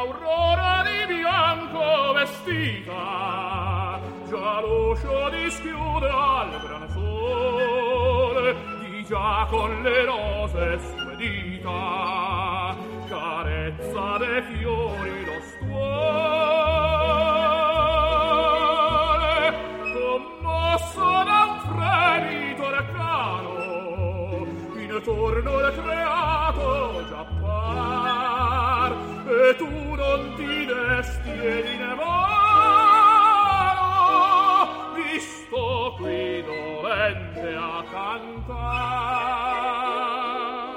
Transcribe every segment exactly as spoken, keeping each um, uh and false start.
l'aurora di bianco vestita, già l'uscio dischiude al gran sole, di già con le rose sue dita, carezza dei fiori lo stuole, commosso da un fremito arcano, intorno al creato già par, e tu non ti desti e di nevano, visto qui dolente a cantar.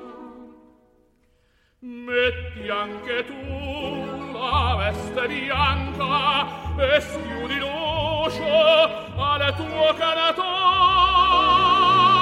Metti anche tu la veste bianca e schiudi l'uscio al tuo canatore,